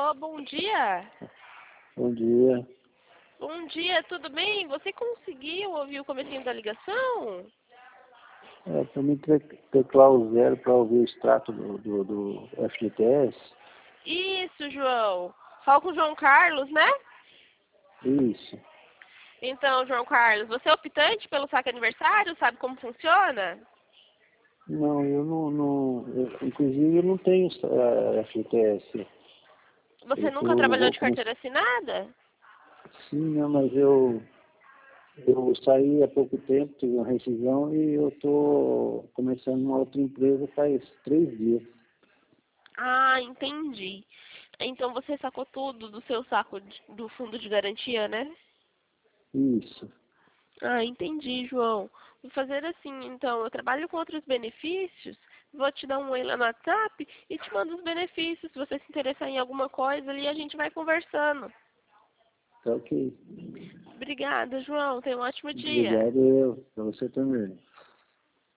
Alô, bom dia. Bom dia. Bom dia, tudo bem? Você conseguiu ouvir o comecinho da ligação? Para mim teclar o 0 para ouvir o extrato do FGTS. Isso, João. Fala com o João Carlos, né? Isso. Então, João Carlos, você é optante pelo saque aniversário? Sabe como funciona? Não, inclusive eu não tenho FGTS. Você nunca Eu trabalhou vou de começar. carteira assinada? Sim, né, mas eu saí há pouco tempo, tive uma rescisão e eu estou começando uma outra empresa faz 3 dias. Ah, entendi. Então você sacou tudo do seu saco do fundo de garantia, né? Isso. Ah, entendi, João. Vou fazer assim, então. Eu trabalho com outros benefícios. Vou te dar um oi lá no WhatsApp e te mando os benefícios. Se você se interessar em alguma coisa ali, a gente vai conversando. Tá ok. Obrigada, João. Tenha um ótimo dia. Obrigado, para você também.